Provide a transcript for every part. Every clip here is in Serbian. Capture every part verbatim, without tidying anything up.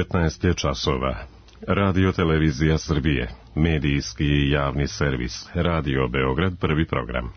devetnaest je časova. Radio Televizija Srbije, medijski i javni servis, Radio Beograd, prvi program.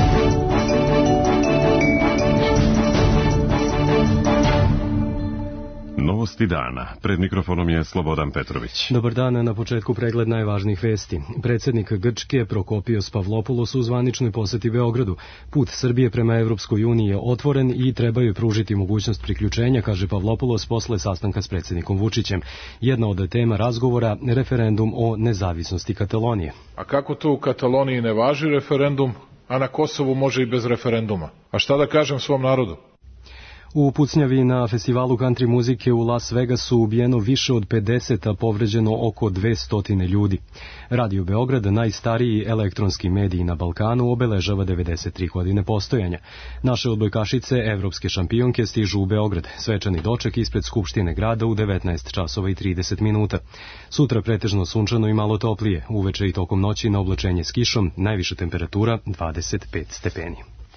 Novosti dana. Pred mikrofonom je Slobodan Petrović. Dobar dan, na početku pregled najvažnijih vesti. Predsjednik Grčke Prokopios Pavlopoulos u zvaničnoj poseti Beogradu. Put Srbije prema Evropskoj uniji je otvoren i treba joj pružiti mogućnost priključenja, kaže Pavlopoulos posle sastanka s predsjednikom Vučićem. Jedna od tema razgovora, referendum o nezavisnosti Katalonije. A kako to u Kataloniji ne važi referendum, a na Kosovu može i bez referenduma? A šta da kažem svom narodu? U pucnjavi na festivalu country muzike u Las Vegasu ubijeno više od pedeset, a povređeno oko dvesta ljudi. Radio Beograd, najstariji elektronski medij na Balkanu, obeležava devedeset tri godine postojanja. Naše odbojkašice, evropske šampionke, stižu u Beograd. Svečani doček ispred Skupštine grada u devetnaest časova i trideset minuta. Sutra pretežno sunčano i malo toplije. Uveče i tokom noći na oblačenje s kišom, najviša temperatura dvadeset pet stepeni.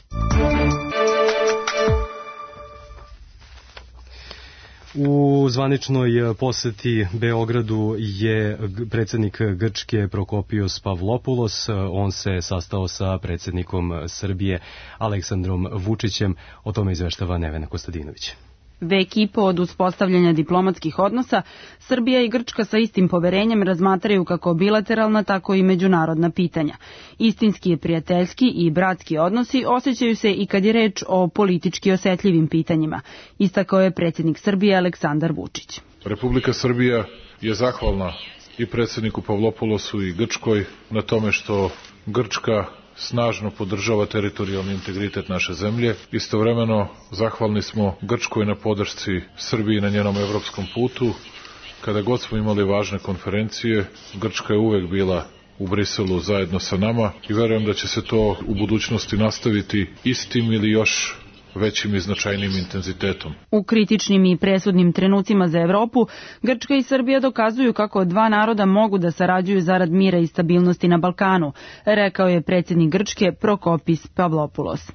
U zvaničnoj poseti Beogradu je predsjednik Grčke Prokopios Pavlopoulos. On se sastao sa predsjednikom Srbije Aleksandrom Vučićem. O tome izveštava Nevena Kostadinović. Vek i po od uspostavljanja diplomatskih odnosa, Srbija i Grčka sa istim poverenjem razmatraju kako bilateralna, tako i međunarodna pitanja. Istinski, prijateljski i bratski odnosi osjećaju se i kad je reč o politički osetljivim pitanjima, istakao je predsjednik Srbije Aleksandar Vučić. Republika Srbija je zahvalna i predsjedniku Pavlopoulosu i Grčkoj na tome što Grčka snažno podržava teritorijalni integritet naše zemlje. Istovremeno zahvalni smo Grčkoj na podršci Srbiji na njenom evropskom putu. Kada god smo imali važne konferencije, Grčka je uvek bila u Briselu zajedno sa nama i verujem da će se to u budućnosti nastaviti istim ili još većim i značajnim intenzitetom. U kritičnim i presudnim trenucima za Evropu, Grčka i Srbija dokazuju kako dva naroda mogu da sarađuju zarad mira i stabilnosti na Balkanu, rekao je predsjednik Grčke Prokopis Pavlopoulos.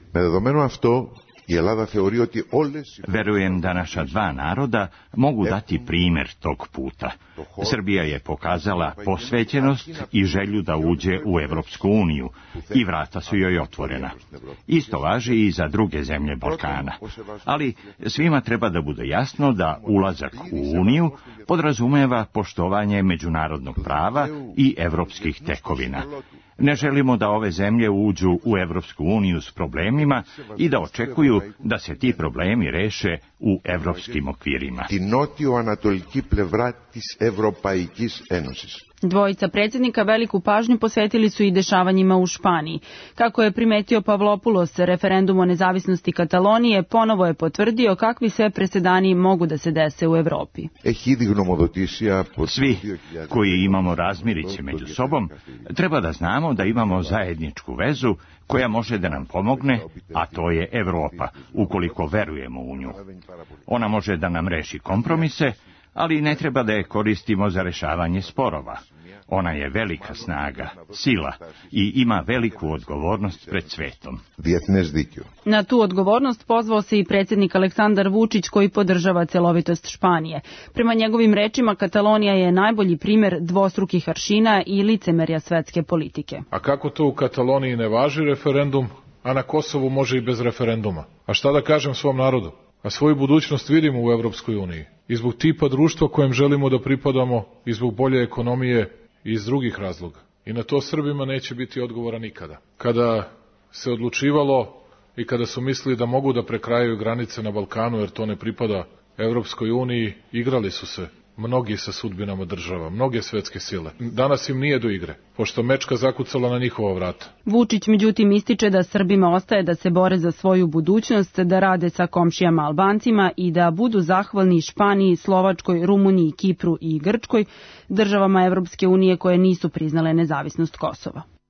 Verujem da naša dva naroda mogu dati primjer tog puta. Srbija je pokazala posvećenost i želju da uđe u Evropsku uniju i vrata su joj otvorena. Isto važi i za druge zemlje Balkana. Ali svima treba da bude jasno da ulazak u uniju podrazumeva poštovanje međunarodnog prava i evropskih tekovina. Ne želimo da ove zemlje uđu u Evropsku uniju s problemima i da očekuju da se ti problemi reše u evropskim okvirima. Dvojica predsjednika veliku pažnju posvetili su i dešavanjima u Španiji. Kako je primetio Pavlopoulos, referendum o nezavisnosti Katalonije ponovo je potvrdio kakvi sve presedani mogu da se dese u Evropi. Svi koji imamo razmirice među sobom, treba da znamo da imamo zajedničku vezu koja može da nam pomogne, a to je Evropa, ukoliko verujemo u nju. Ona može da nam reši kompromise, ali ne treba da je koristimo za rešavanje sporova. Ona je velika snaga, sila i ima veliku odgovornost pred svetom. Na tu odgovornost pozvao se i predsjednik Aleksandar Vučić, koji podržava celovitost Španije. Prema njegovim rečima, Katalonija je najbolji primjer dvostrukih aršina i licemerja svetske politike. A kako to u Kataloniji ne važi referendum, a na Kosovu može i bez referenduma? A šta da kažem svom narodu? A svoju budućnost vidimo u Evropskoj uniji. I zbog tipa društva kojem želimo da pripadamo, i zbog bolje ekonomije i iz drugih razloga. I na to Srbima neće biti odgovora nikada. Kada se odlučivalo i kada su mislili da mogu da prekrajaju granice na Balkanu jer to ne pripada Evropskoj uniji, igrali su se mnogi sa sudbinama država, mnoge svetske sile. Danas im nije do igre, pošto mečka zakucala na njihova vrata. Vučić međutim ističe da Srbima ostaje da se bore za svoju budućnost, da rade sa komšijama Albancima i da budu zahvalni Španiji, Slovačkoj, Rumuniji, Kipru i Grčkoj, državama Evropske unije koje nisu priznale nezavisnost Kosova.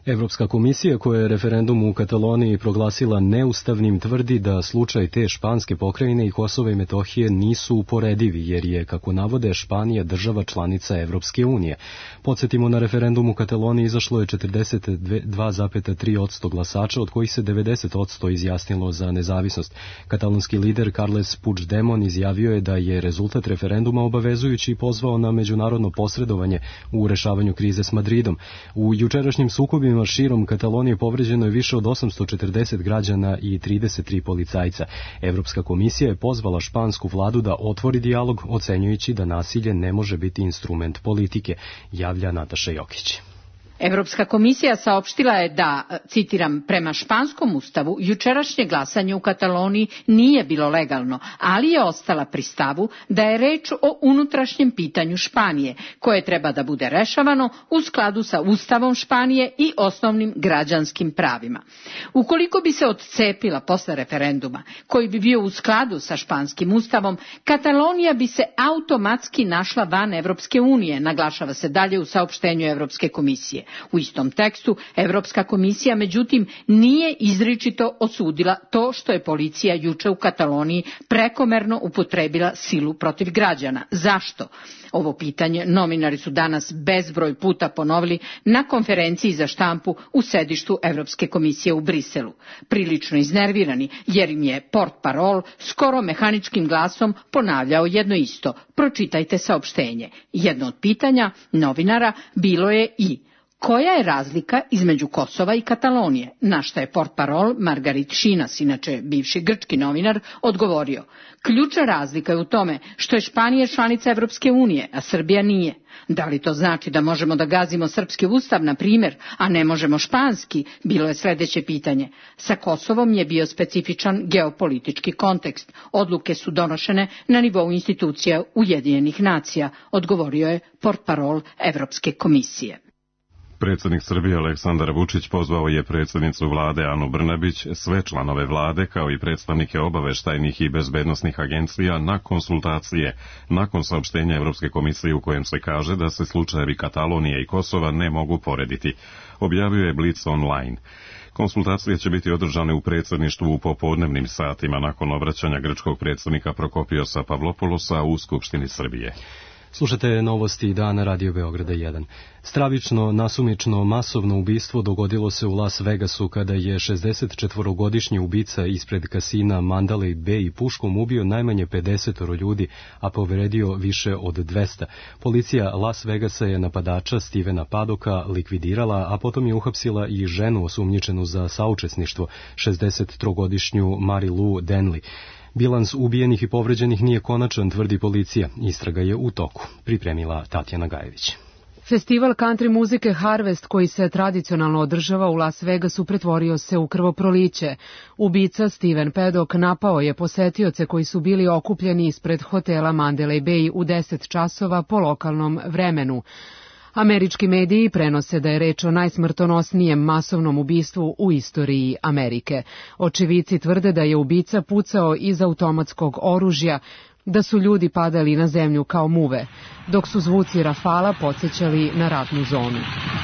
Evropska komisija koja je referendum u Kataloniji proglasila neustavnim tvrdi da slučaj te španske pokrajine i Kosova i Metohije nisu uporedivi jer je, kako navode, Španija država članica Evropske unije. Podsjetimo, na referendum u Kataloniji izašlo je četrdeset dva zarez tri posto glasača, od kojih se devedeset posto izjasnilo za nezavisnost. Katalonski lider Carles Puigdemont izjavio je da je rezultat referenduma obavezujući i pozvao na međunarodno posredovanje u rešavanju krize s Madridom. U jučerašnjim sukobima širom Katalonije povređeno je više od osamsto četrdeset građana i trideset tri policajca. Evropska komisija je pozvala špansku vladu da otvori dijalog, ocenjujući da nasilje ne može biti instrument politike, javlja Nataša Jokić. Evropska komisija saopštila je da, citiram, prema španskom ustavu jučerašnje glasanje u Kataloniji nije bilo legalno, ali je ostala pri stavu da je reč o unutrašnjem pitanju Španije, koje treba da bude rešavano u skladu sa ustavom Španije i osnovnim građanskim pravima. Ukoliko bi se odcepila posle referenduma, koji bi bio u skladu sa španskim ustavom, Katalonija bi se automatski našla van Evropske unije, naglašava se dalje u saopštenju Evropske komisije. U istom tekstu Evropska komisija međutim nije izričito osudila to što je policija juče u Kataloniji prekomerno upotrebila silu protiv građana. Zašto? Ovo pitanje novinari su danas bezbroj puta ponovili na konferenciji za štampu u sedištu Evropske komisije u Briselu. Prilično iznervirani jer im je portparol skoro mehaničkim glasom ponavljao jedno isto. Pročitajte saopštenje. Jedno od pitanja novinara bilo je i: koja je razlika između Kosova i Katalonije? Na šta je portparol Margarit Šinas, inače bivši grčki novinar, odgovorio: ključna razlika je u tome što je Španija članica Evropske unije, a Srbija nije. Da li to znači da možemo da gazimo srpski ustav, na primjer, a ne možemo španski? Bilo je sljedeće pitanje. Sa Kosovom je bio specifičan geopolitički kontekst. Odluke su donošene na nivou institucija Ujedinjenih nacija, odgovorio je portparol Evropske komisije. Predsjednik Srbije Aleksandar Vučić pozvao je predsjednicu vlade Anu Brnabić, sve članove vlade kao i predstavnike obaveštajnih i bezbednosnih agencija na konsultacije nakon saopštenja Evropske komisije u kojem se kaže da se slučajevi Katalonije i Kosova ne mogu porediti. Objavio je Blic online. Konsultacije će biti održane u predsjedništvu u popodnevnim satima nakon obraćanja grčkog predsjednika Prokopiosa Pavlopoulosa u Skupštini Srbije. Slušate novosti dana Radio Beograda jedan. Stravično, nasumično, masovno ubistvo dogodilo se u Las Vegasu kada je šezdesetčetvorogodišnji ubica ispred kasina Mandalay Bay puškom ubio najmanje pedeset ljudi, a povredio više od dvesta. Policija Las Vegasa je napadača Stevena Paddocka likvidirala, a potom je uhapsila i ženu osumnjičenu za saučesništvo, šezdesettrogodišnju Mary Lou Denley. Bilans ubijenih i povređenih nije konačan, tvrdi policija. Istraga je u toku. Pripremila Tatjana Gajević. Festival country muzike Harvest, koji se tradicionalno održava u Las Vegasu, pretvorio se u krvoproliće. Ubica Steven Paddock napao je posetioce koji su bili okupljeni ispred hotela Mandalay Bay u deset časova po lokalnom vremenu. Američki mediji prenose da je reč o najsmrtonosnijem masovnom ubistvu u istoriji Amerike. Očevici tvrde da je ubica pucao iz automatskog oružja, da su ljudi padali na zemlju kao muve, dok su zvuci rafala podsjećali na ratnu zonu.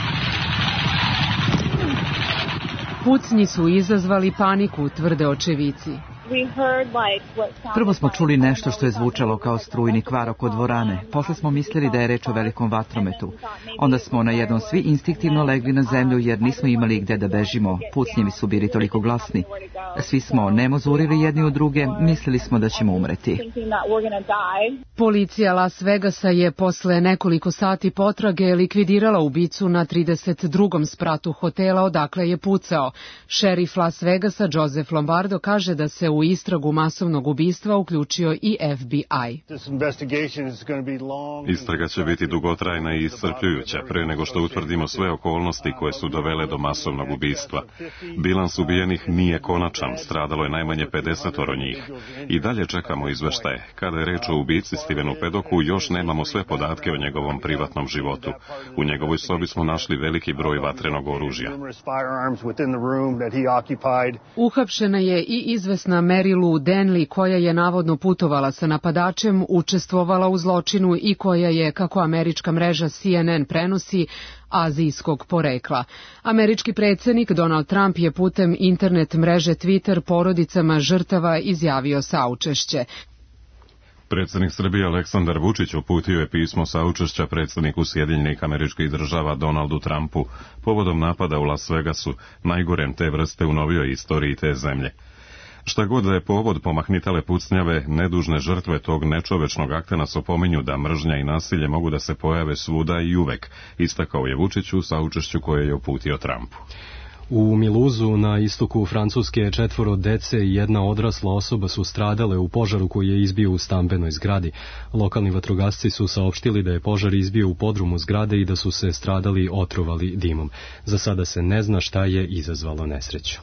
Pucnji su izazvali paniku, tvrde očevici. Prvo smo čuli nešto što je zvučalo kao strujni kvar oko dvorane. Posle smo mislili da je reč o velikom vatrometu. Onda smo na jednom svi instinktivno legli na zemlju jer nismo imali gde da bežimo. Pucnjevi su bili toliko glasni. Svi smo nemo zurili jedni u druge, mislili smo da ćemo umreti. Policija Las Vegasa je posle nekoliko sati potrage likvidirala ubicu na trideset drugom spratu hotela odakle je pucao. Šerif Las Vegasa Joseph Lombardo kaže da se u istragu masovnog ubistva uključio i F B I. Istraga će biti dugotrajna i iscrpljujuća pre nego što utvrdimo sve okolnosti koje su dovele do masovnog ubistva. Bilans ubijenih nije konačan, stradalo je najmanje pedesetoro njih. I dalje čekamo izveštaje. Kada je reč o ubici Stevenu Paddocku, još nemamo sve podatke o njegovom privatnom životu. U njegovoj sobi smo našli veliki broj vatrenog oružja. Uhapšena je i izvesna Mary Lou Denley, koja je navodno putovala sa napadačem, učestvovala u zločinu i koja je, kako američka mreža C N N prenosi, azijskog porekla. Američki predsjednik Donald Trump je putem internet mreže Twitter porodicama žrtava izjavio saučešće. Predsjednik Srbije Aleksandar Vučić uputio je pismo saučešća predsjedniku Sjedinjenih Američkih Država Donaldu Trumpu povodom napada u Las Vegasu, najgorem te vrste u novijoj istoriji te zemlje. Šta god da je povod, pomahnitale pucnjave, nedužne žrtve tog nečovečnog akta nas opominju da mržnja i nasilje mogu da se pojave svuda i uvek, istakao je Vučić u saučešću koje je uputio Trumpu. U Miluzu na istoku Francuske četvoro dece i jedna odrasla osoba su stradale u požaru koji je izbio u stambenoj zgradi. Lokalni vatrogasci su saopštili da je požar izbio u podrumu zgrade i da su se stradali otrovali dimom. Za sada se ne zna šta je izazvalo nesreću.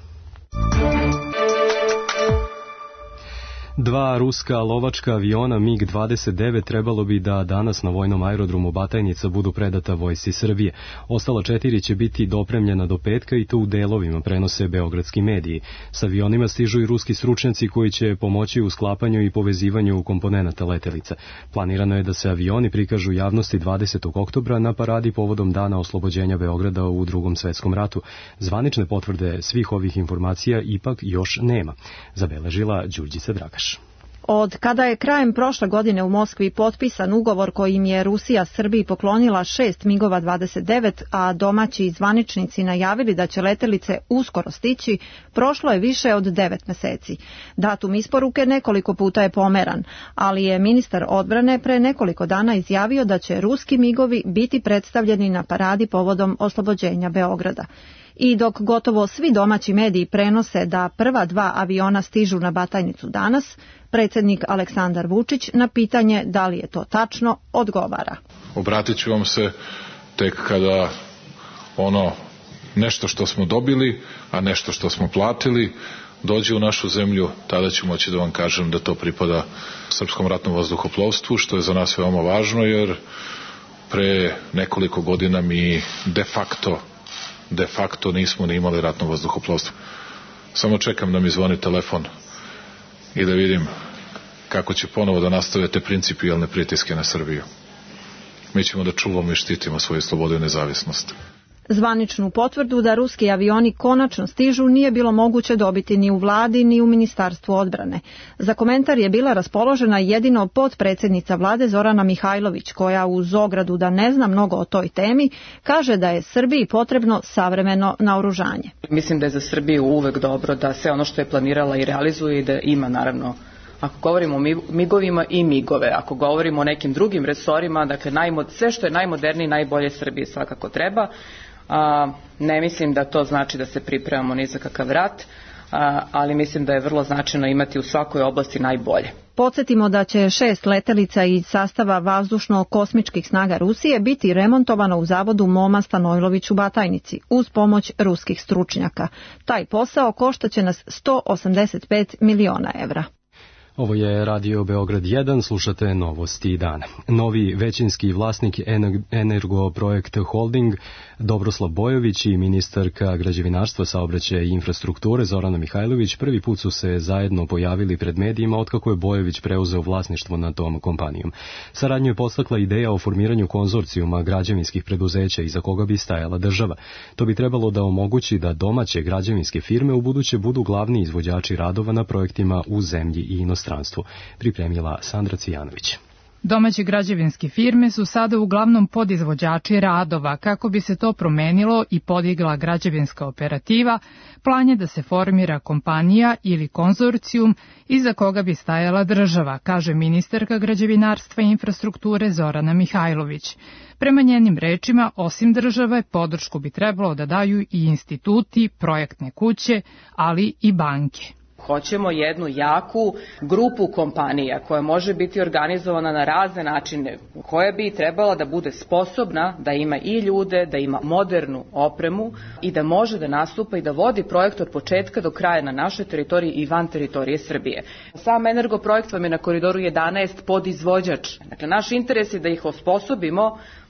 Dva ruska lovačka aviona MiG dvadeset devet trebalo bi da danas na vojnom aerodromu Batajnica budu predata vojsci Srbije. Ostala četiri će biti dopremljena do petka i to u delovima, prenose beogradski mediji. S avionima stižu i ruski stručnjaci koji će pomoći u sklapanju i povezivanju komponenata letelica. Planirano je da se avioni prikažu javnosti dvadesetog oktobra na paradi povodom dana oslobođenja Beograda u Drugom svetskom ratu. Zvanične potvrde svih ovih informacija ipak još nema, zabeležila Đurđica Dragaš. Od kada je krajem prošle godine u Moskvi potpisan ugovor kojim je Rusija Srbiji poklonila šest migova dvadeset devet, a domaći zvaničnici najavili da će letelice uskoro stići, prošlo je više od devet meseci. Datum isporuke nekoliko puta je pomeran, ali je ministar odbrane pre nekoliko dana izjavio da će ruski migovi biti predstavljeni na paradi povodom oslobođenja Beograda. I dok gotovo svi domaći mediji prenose da prva dva aviona stižu na Batajnicu danas, predsjednik Aleksandar Vučić na pitanje da li je to tačno odgovara. Obratit ću vam se tek kada ono nešto što smo dobili, a nešto što smo platili, dođe u našu zemlju, tada ću moći da vam kažem da to pripada Srpskom ratnom vazduhoplovstvu, što je za nas veoma važno, jer pre nekoliko godina mi de facto de facto nismo ni imali ratno vazduhoplovstvo. Samo čekam da mi zvoni telefon i da vidim kako će ponovo da nastavite principijalne pritiske na Srbiju. Mi ćemo da čuvamo i štitimo svoju slobodu i nezavisnost. Zvaničnu potvrdu da ruski avioni konačno stižu nije bilo moguće dobiti ni u vladi ni u Ministarstvu odbrane. Za komentar je bila raspoložena jedino potpredsjednica vlade Zorana Mihajlović, koja uz ogradu da ne zna mnogo o toj temi, kaže da je Srbiji potrebno savremeno naoružanje. Mislim da je za Srbiju uvek dobro da sve ono što je planirala i realizuje i da ima naravno, ako govorimo o migovima i migove, ako govorimo o nekim drugim resorima, dakle najmod, sve što je najmodernije i najbolje Srbiji svakako treba. A, ne mislim da to znači da se pripremamo ni za kakav rat, a, ali mislim da je vrlo značajno imati u svakoj oblasti najbolje. Podsjetimo da će šest letelica iz sastava vazdušno-kosmičkih snaga Rusije biti remontovano u zavodu Moma Stanojlović u Batajnici uz pomoć ruskih stručnjaka. Taj posao koštaće nas sto osamdeset pet miliona evra. Ovo je Radio Beograd jedan, slušate novosti dana. Novi većinski vlasnik Energoprojekt Holding Dobroslav Bojović i ministarka građevinarstva, saobraćaja i infrastrukture Zorana Mihajlović prvi put su se zajedno pojavili pred medijima otkako je Bojović preuzeo vlasništvo nad tom kompanijom. Saradnju je podstakla ideja o formiranju konzorcijuma građevinskih preduzeća iza koga bi stajala država. To bi trebalo da omogući da domaće građevinske firme u buduće budu glavni izvođači radova na projektima u zemlji i inostranstvu, pripremila Sandra Cijanović. Domaće građevinske firme su sada uglavnom podizvođači radova. Kako bi se to promenilo i podigla građevinska operativa, plan je da se formira kompanija ili konzorcijum iza koga bi stajala država, kaže ministarka građevinarstva i infrastrukture Zorana Mihajlović. Prema njenim rečima, osim države, podršku bi trebalo da daju i instituti, projektne kuće, ali i banke. Hoćemo jednu jaku grupu kompanija koja može biti organizovana na razne načine, koja bi trebala da bude sposobna da ima i ljude, da ima modernu opremu i da može da nastupa i da vodi projekt od početka do kraja na našoj teritoriji i van teritorije Srbije. Sam Energoprojekt vam je na Koridoru jedanaest podizvođač. Dakle, naš interes je da ih osposobimo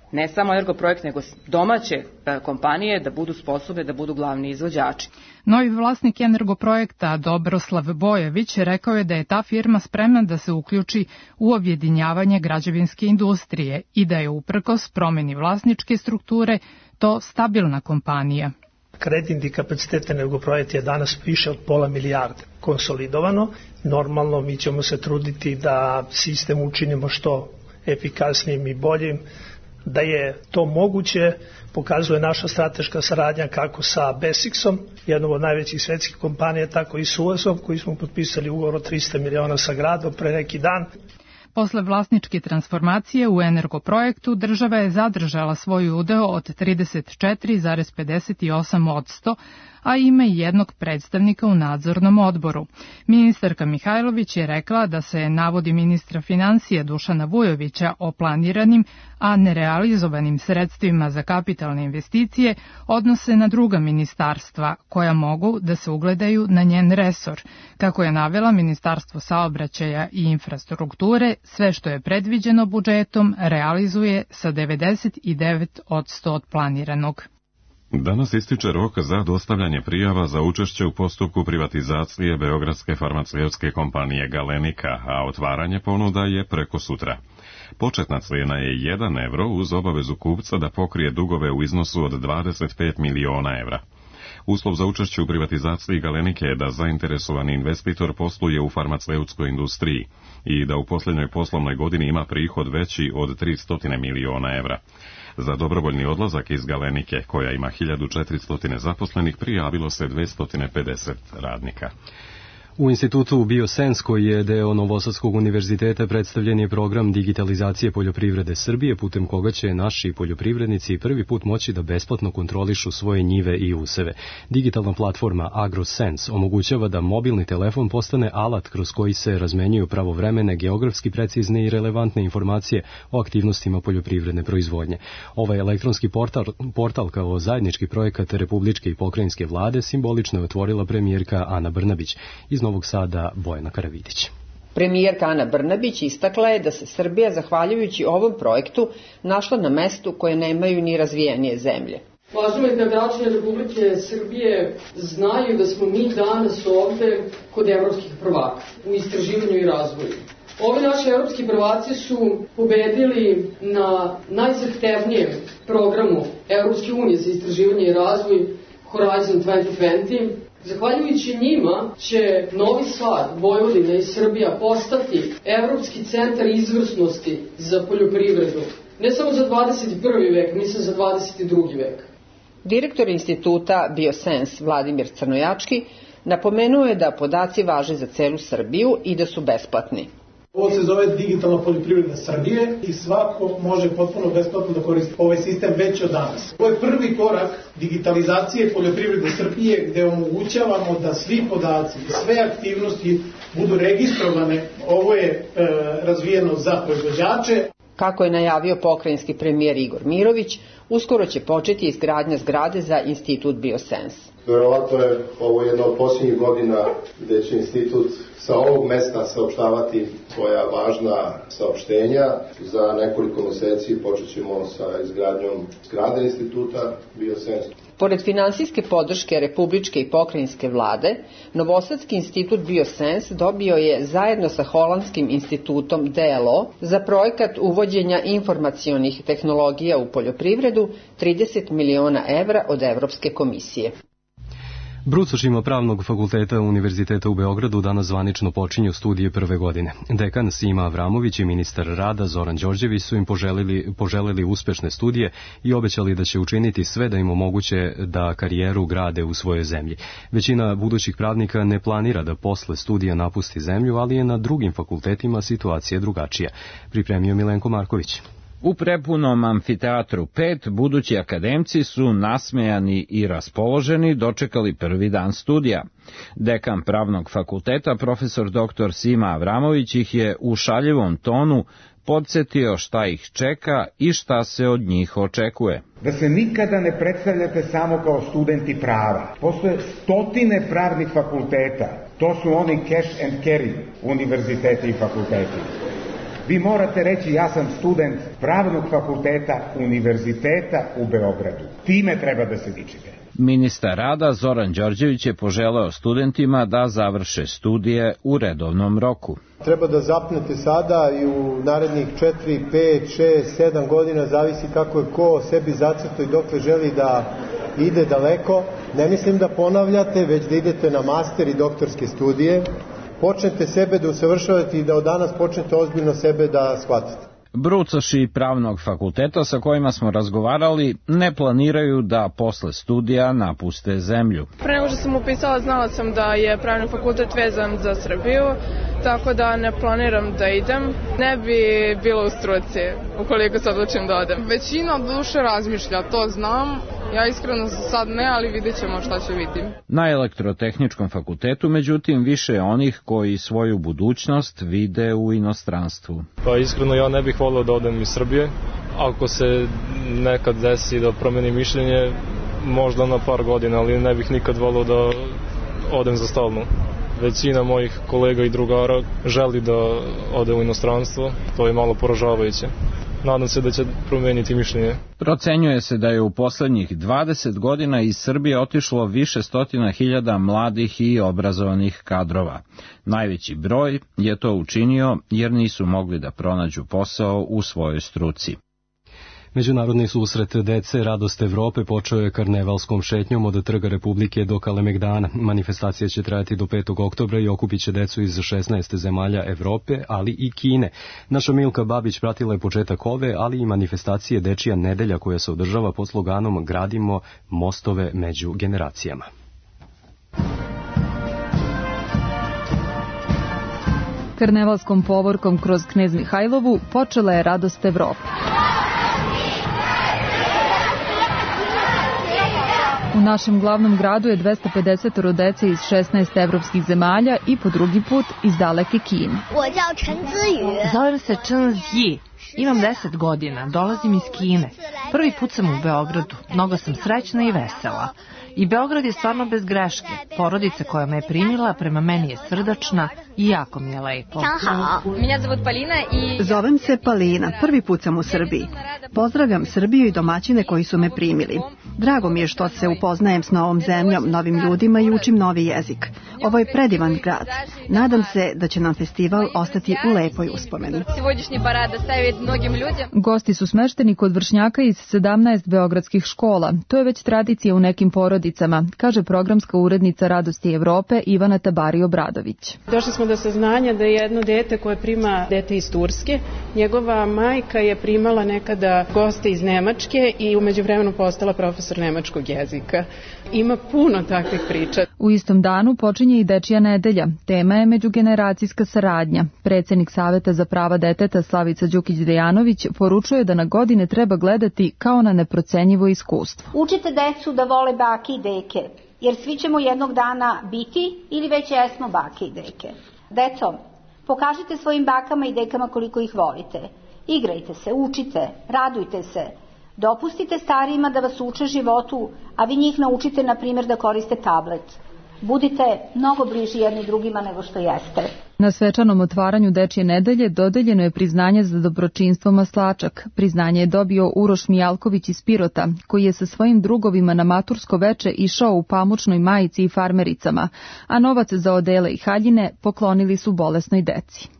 ne samo Energoprojekt, nego domaće kompanije da budu sposobne da budu glavni izvođači. Novi vlasnik Energoprojekta Dobroslav Bojević rekao je da je ta firma spremna da se uključi u objedinjavanje građevinske industrije i da je uprkos promeni vlasničke strukture to stabilna kompanija. Kreditni kapacitet Energoprojekta je danas više od pola milijarde konsolidovano. Normalno mi ćemo se truditi da sistem učinimo što efikasnijim i boljim. Da je to moguće pokazuje naša strateška saradnja kako sa Besixom, jednom od najvećih svetskih kompanija, tako i s U A S-om, koji smo potpisali ugovor od trista miliona sa gradom pre neki dan. Posle vlasničke transformacije u Energoprojektu država je zadržala svoj udeo od trideset četiri zarez pedeset osam posto, a ima i jednog predstavnika u nadzornom odboru. Ministarka Mihajlović je rekla da se navodi ministra finansija Dušana Vujovića o planiranim, a nerealizovanim sredstvima za kapitalne investicije odnose na druga ministarstva, koja mogu da se ugledaju na njen resor. Kako je navela Ministarstvo saobraćaja i infrastrukture, sve što je predviđeno budžetom realizuje sa devedeset devet posto od planiranog. Danas ističe rok za dostavljanje prijava za učešće u postupku privatizacije beogradske farmaceutske kompanije Galenika, a otvaranje ponuda je preko sutra. Početna cijena je jedan evro uz obavezu kupca da pokrije dugove u iznosu od dvadeset pet miliona evra. Uslov za učešće u privatizaciji Galenike je da zainteresovani investitor posluje u farmaceutskoj industriji i da u posljednjoj poslovnoj godini ima prihod veći od tristo miliona evra. Za dobrovoljni odlazak iz Galenike, koja ima hiljadu četiristo zaposlenih, prijavilo se dvesta pedeset radnika. U institutu Biosens, koji je deo Novosadskog univerziteta, predstavljen je program digitalizacije poljoprivrede Srbije, putem koga će naši poljoprivrednici prvi put moći da besplatno kontrolišu svoje njive i useve. Digitalna platforma AgroSense omogućava da mobilni telefon postane alat kroz koji se razmenjuju pravovremene, geografski precizne i relevantne informacije o aktivnostima poljoprivredne proizvodnje. Ovaj elektronski portal, portal kao zajednički projekat republičke i pokrajinske vlade simbolično je otvorila premijerka Ana Brnabić. Iz Novog Sada Bojana Karavidić. Premijerka Ana Brnabić istakla je da se Srbija, zahvaljujući ovom projektu, našla na mestu koje nemaju ni razvijenije zemlje. Važno je da građani Republike Srbije znaju da smo mi danas ovde kod evropskih prvaka u istraživanju i razvoju. Ovi naši evropski prvaci su pobedili na najzahtevnijem programu Evropske unije za istraživanje i razvoj Horizon dvanaest dvadeset. Zahvaljujući njima će Novi Sad, Vojvodina i Srbija postati evropski centar izvrsnosti za poljoprivredu. Ne samo za dvadeset prvi vek, mislim za dvadeset drugi vek. Direktor instituta Biosens Vladimir Crnojački napomenuo je da podaci važe za celu Srbiju i da su besplatni. Ovo se zove digitalna poljoprivreda Srbije i svako može potpuno besplatno da koristi ovaj sistem već od danas. Ovo je prvi korak digitalizacije poljoprivrede Srbije gde omogućavamo da svi podaci i sve aktivnosti budu registrovane. Ovo je e, razvijeno za proizvođače. Kako je najavio pokrajinski premijer Igor Mirović, uskoro će početi izgradnja zgrade za institut Biosens. Verovatno je ovo jedna od posljednjih godina gde će institut sa ovog mesta saopštavati svoja važna saopštenja. Za nekoliko meseci počet ćemo sa izgradnjom zgrade instituta Biosens. Pored finansijske podrške republičke i pokrajinske vlade, Novosadski institut Biosens dobio je zajedno sa holandskim institutom D L O za projekat uvođenja informacionih tehnologija u poljoprivredu trideset miliona evra od Evropske komisije. Brucošima Pravnog fakulteta Univerziteta u Beogradu danas zvanično počinju studije prve godine. Dekan Sima Avramović i ministar rada Zoran Đorđević su im poželili, poželeli uspešne studije i obećali da će učiniti sve da im omoguće da karijeru grade u svojoj zemlji. Većina budućih pravnika ne planira da posle studija napusti zemlju, ali je na drugim fakultetima situacija drugačija. Pripremio Milenko Marković. U prepunom amfiteatru pet budući akademci su nasmejani i raspoloženi dočekali prvi dan studija. Dekan Pravnog fakulteta, profesor doktor Sima Avramović, ih je u šaljivom tonu podsjetio šta ih čeka i šta se od njih očekuje. Da se nikada ne predstavljate samo kao studenti prava. Postoje stotine pravnih fakulteta. To su oni cash and carry univerziteti i fakulteti. Vi morate reći ja sam student Pravnog fakulteta Univerziteta u Beogradu. Time treba da se dičite. Ministar rada Zoran Đorđević je poželeo studentima da završe studije u redovnom roku. Treba da zapnete sada i u narednih četiri, pet, šest, sedam godina, zavisi kako je ko sebi zacrto i dokle želi da ide daleko. Ne mislim da ponavljate, već da idete na master i doktorske studije. Počnete sebe da usavršavate i da od danas počnete ozbiljno sebe da shvatite. Brucoši Pravnog fakulteta sa kojima smo razgovarali ne planiraju da posle studija napuste zemlju. Pre nego što sam upisala, znala sam da je Pravni fakultet vezan za Srbiju, tako da ne planiram da idem. Ne bi bilo u struci ukoliko se odlučim da odem. Većina od duše razmišlja, to znam. Ja iskreno sad ne, ali vidjet ćemo šta će vidim. Na Elektrotehničkom fakultetu, međutim, više je onih koji svoju budućnost vide u inostranstvu. Pa iskreno ja ne bih volio da odem iz Srbije. Ako se nekad desi da promenim mišljenje, možda na par godina, ali ne bih nikad volio da odem za stalno. Većina mojih kolega i drugara želi da ode u inostranstvo, to je malo poražavajuće. Nadam se da će promeniti mišljenje. Procenjuje se da je u poslednjih dvadeset godina iz Srbije otišlo više stotina hiljada mladih i obrazovanih kadrova. Najveći broj je to učinio jer nisu mogli da pronađu posao u svojoj struci. Međunarodni susret dece Radost Evrope počeo je karnevalskom šetnjom od Trga Republike do Kalemegdana. Manifestacija će trajati do petog oktobra i okupit će decu iz šesnaest zemalja Evrope, ali i Kine. Naša Milka Babić pratila je početak ove, ali i manifestacije Dečija nedelja koja se održava pod sloganom Gradimo mostove među generacijama. Karnevalskom povorkom kroz Knez Mihajlovu počela je Radost Evrope. U našem glavnom gradu je dvesta pedeset dece iz šesnaest evropskih zemalja i po drugi put iz daleke Kine. Zovem se Chen Zhi. Imam deset godina, dolazim iz Kine. Prvi put sam u Beogradu, mnogo sam srećna i vesela. I Beograd je stvarno bez greške. Porodica koja me je primila prema meni je srdačna i jako mi je lepo. Zovem se Palina, prvi put sam u Srbiji. Pozdravljam Srbiju i domaćine koji su me primili. Drago mi je što se upoznajem s novom zemljom, novim ljudima i učim novi jezik. Ovo je predivan grad. Nadam se da će nam festival ostati u lepoj uspomeni. Gosti su smešteni kod vršnjaka iz sedamnaest beogradskih škola. To je već tradicija u nekim porodicama, kaže programska urednica Radosti Evrope Ivana Tabari-Obradović. Došli smo do saznanja da je jedno dete koje prima dete iz Turske, njegova majka je primala nekada goste iz Nemačke i u međuvremenu postala profesor nemačkog jezika. Ima puno takvih priča. U istom danu počinje i Dečija nedelja. Tema je međugeneracijska saradnja. Predsednik Saveta za prava deteta Slavica Đukić-Dejanović poručuje da na godine treba gledati kao na neprocenjivo iskustvo. Učite decu da vole bake i deke, jer svi ćemo jednog dana biti ili već jesmo bake i deke. Deco, pokažite svojim bakama i dekama koliko ih volite. Igrajte se, učite, radujte se. Dopustite starijima da vas uče životu, a vi njih naučite, na primjer, da koriste tablet. Budite mnogo bliži jedni drugima nego što jeste. Na svečanom otvaranju Dečije nedelje dodeljeno je priznanje za dobročinstvo Maslačak. Priznanje je dobio Uroš Mijalković iz Pirota, koji je sa svojim drugovima na matursko veče išao u pamučnoj majici i farmericama, a novac za odele i haljine poklonili su bolesnoj deci.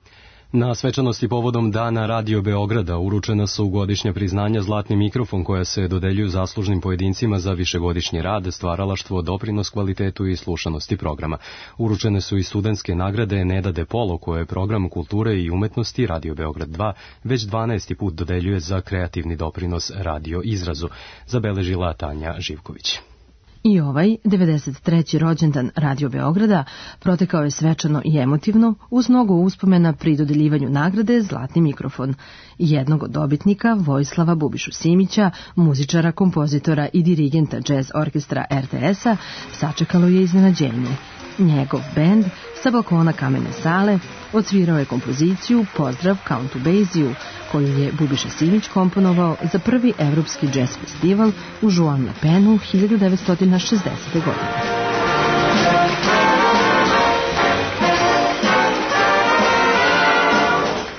Na svečanosti povodom Dana Radio Beograda uručena su godišnja priznanja Zlatni mikrofon koja se dodeljuju zaslužnim pojedincima za višegodišnji rad, stvaralaštvo, doprinos kvalitetu i slušanosti programa. Uručene su i studentske nagrade Neda De Polo koje je program kulture i umetnosti Radio Beograd dva već dvanaesti put dodeljuje za kreativni doprinos radio izrazu, zabeležila Tanja Živković. I ovaj, devedeset treći rođendan Radio Beograda, protekao je svečano i emotivno, uz mnogo uspomena pri dodeljivanju nagrade Zlatni mikrofon. Jednog od dobitnika, Vojislava Bubišu Simića, muzičara, kompozitora i dirigenta jazz orkestra er te es-a, sačekalo je iznenađenje. Njegov bend sa balkona Kamene sale odsvirao je kompoziciju Pozdrav Countu Baziju, koju je Bubiša Simić komponovao za prvi evropski džez festival u Juan Lapenu hiljadu devetsto šezdesete. godine.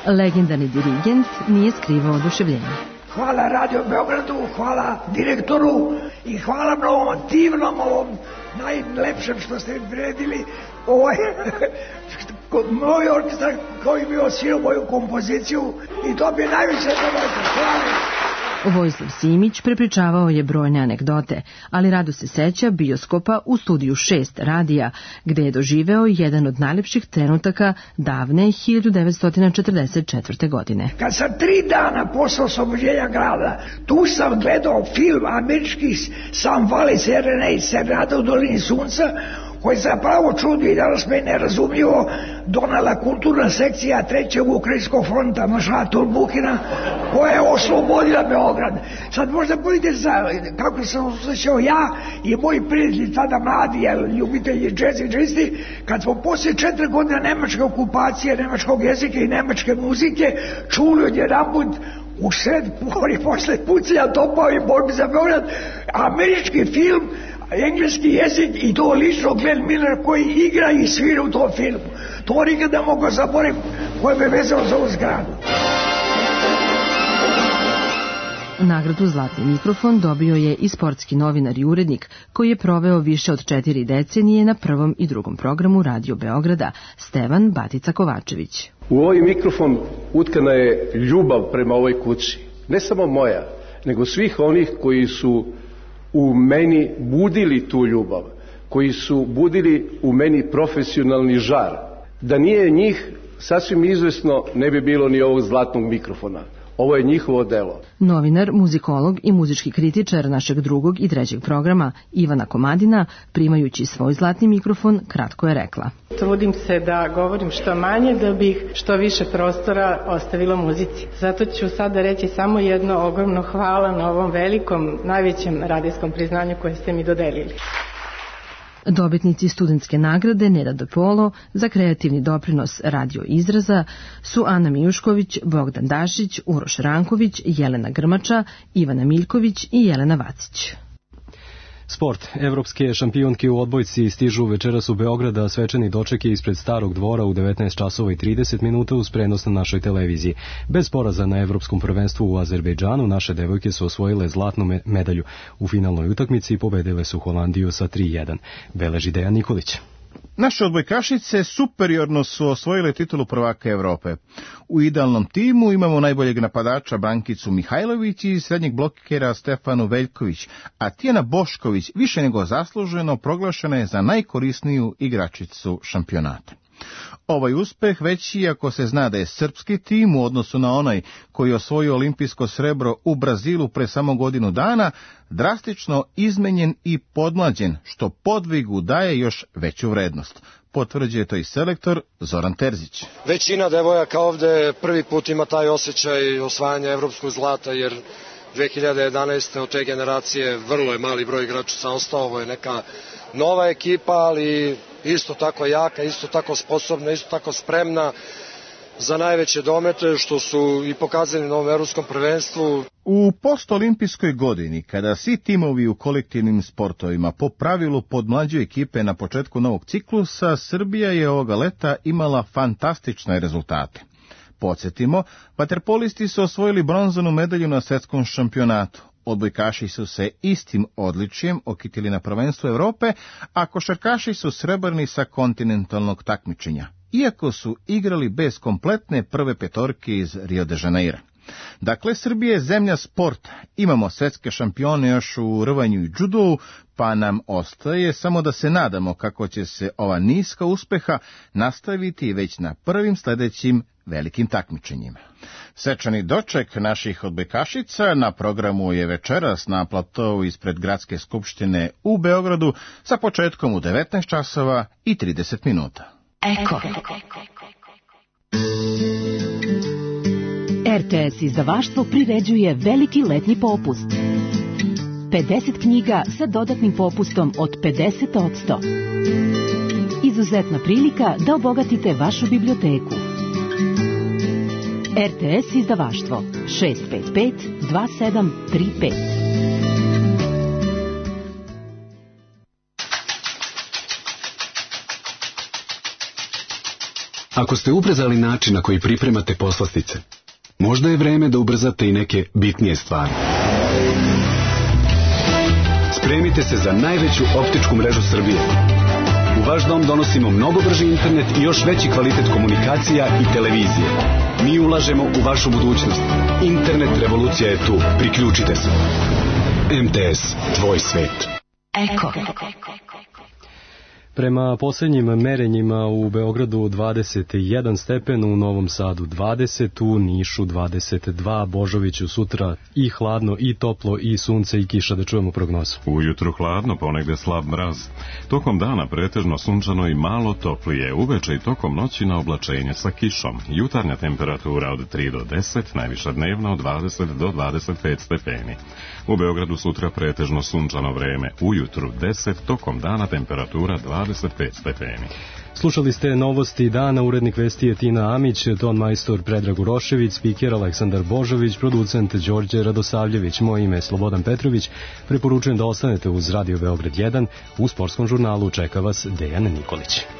Legendarni dirigent nije skrivao oduševljenje. Hvala Radio Beogradu, hvala direktoru i hvala na ovom divnom, ovom najlepšem što ste mi priredili. Ovaj, moj orkestar koji mi osvirao moju kompoziciju i to bi najviše zadovoljstvo. Hvala. Vojislav Simić prepričavao je brojne anegdote, ali rado se seća bioskopa u studiju šest radija, gde je doživeo jedan od najlepših trenutaka davne hiljadu devetsto četrdeset četvrte. godine. Kad sam tri dana posle oslobođenja grada, tu sam gledao film američki Sam Vale Serenade, Serenada u dolini sunca, koji zapravo čudi i danas me nerazumljivo donala kulturna sekcija trećeg Ukrajinskog fronta maršala Turbuhina, koja je oslobodila Beograd. Sad možda budete znali kako sam osjećao ja i moji prijatelji tada mladi, ljubitelji džez i džisti, kad smo poslije četiri godine nemačke okupacije, nemačkog jezika i nemačke muzike čuli od jedanput u sred pori posle pucanja topova i borbi za Beograd američki film, engleski jezik i to lično Glenn Miller koji igra i svira u tom filmu. To nikad ne mogu zaboraviti koje me vezalo za ovu zgradu. Nagradu Zlatni mikrofon dobio je i sportski novinar i urednik koji je proveo više od četiri decenije na prvom i drugom programu Radio Beograda, Stevan Batica Kovačević. U ovaj mikrofon utkana je ljubav prema ovoj kući. Ne samo moja, nego svih onih koji su u meni budili tu ljubav, koji su budili u meni profesionalni žar. Da nije njih, sasvim izvesno ne bi bilo ni ovog zlatnog mikrofona. Ovo je njihovo delo. Novinar, muzikolog i muzički kritičar našeg drugog i trećeg programa Ivana Komadina, primajući svoj zlatni mikrofon, kratko je rekla. Trudim se da govorim što manje, da bih što više prostora ostavila muzici. Zato ću sada reći samo jedno ogromno hvala na ovom velikom, najvećem radijskom priznanju koje ste mi dodelili. Dobitnici studentske nagrade Nerado Polo za kreativni doprinos radio izraza su Ana Mijušković, Bogdan Dašić, Uroš Ranković, Jelena Grmača, Ivana Miljković i Jelena Vacić. Sport. Evropske šampionke u odbojci stižu večeras u Beograda, svečani doček je ispred Starog dvora u devetnaest časova i trideset minuta uz prenos na našoj televiziji. Bez poraza na Evropskom prvenstvu u Azerbejdžanu naše devojke su osvojile zlatnu medalju. U finalnoj utakmici pobedile su Holandiju sa tri jedan. Beleži Dejan Nikolić. Naše odbojkašice superiorno su osvojile titulu prvaka Evrope. U idealnom timu imamo najboljeg napadača Brankicu Mihajlović i srednjeg blokera Stefanu Veljković, a Tijana Bošković više nego zasluženo proglašena je za najkorisniju igračicu šampionata. Ovaj uspeh veći ako se zna da je srpski tim u odnosu na onaj koji je osvojio olimpijsko srebro u Brazilu pre samo godinu dana drastično izmenjen i podmlađen, što podvigu daje još veću vrednost. Potvrđuje to i selektor Zoran Terzić. Većina devojaka ovde prvi put ima taj osjećaj osvajanja evropskog zlata, jer dve hiljade jedanaeste. od te generacije vrlo je mali broj igračica ostao. Ovo je neka nova ekipa, ali isto tako jaka, isto tako sposobna, isto tako spremna za najveće domete, što su i pokazali na ovom evropskom prvenstvu. U postolimpijskoj godini, kada svi timovi u kolektivnim sportovima po pravilu podmlađuju ekipe na početku novog ciklusa, Srbija je ovoga leta imala fantastične rezultate. Podsjetimo, vaterpolisti su osvojili bronzanu medalju na svetskom šampionatu. Odbojkaši su se istim odličjem okitili na prvenstvu Evrope, a košarkaši su srebrni sa kontinentalnog takmičenja, iako su igrali bez kompletne prve petorke iz Rio de Janeira. Dakle, Srbija je zemlja sporta, imamo svetske šampione još u rvanju i džudu, pa nam ostaje samo da se nadamo kako će se ova niska uspeha nastaviti već na prvim sledećim velikim takmičenjima. Svečani doček naših odbojkašica na programu je večeras na platovu ispred Gradske skupštine u Beogradu sa početkom u devetnaest časova i trideset minuta. Eko. R T S izdavaštvo priređuje veliki letnji popust. pedeset knjiga sa dodatnim popustom od pedeset odsto. Izuzetna prilika da obogatite vašu biblioteku. R T S izdavaštvo šest pet pet dva sedam tri pet. Ako ste ubrzali način na koji pripremate poslastice, možda je vreme da ubrzate i neke bitnije stvari. Spremite se za najveću optičku mrežu Srbije. U vaš dom donosimo mnogo brži internet i još veći kvalitet komunikacija i televizije. Mi ulažemo u vašu budućnost. Internet revolucija je tu. Priključite se. M T S, tvoj svet. Eko. Prema posljednjim merenjima u Beogradu dvadeset jedan stepen, u Novom Sadu dvadeset, u Nišu dvadeset dva, Božoviću sutra i hladno i toplo i sunce i kiša. Da čujemo prognozu. Ujutru hladno, ponegde slab mraz. Tokom dana pretežno sunčano i malo toplije, uveče i tokom noći na oblačenje sa kišom. Jutarnja temperatura od tri do deset, najviša dnevna od dvadeset do dvadeset pet stepeni. U Beogradu sutra pretežno sunčano vreme, ujutru deset, tokom dana temperatura dvadeset pet stepeni. Slušali ste novosti dana, urednik vesti je Tina Amić, ton majstor Predrag Urošević, spiker Aleksandar Božović, producent Đorđe Radosavljević. Moje ime je Slobodan Petrović. Preporučujem da ostanete uz Radio Beograd jedan. U sportskom žurnalu čeka vas Dejan Nikolić.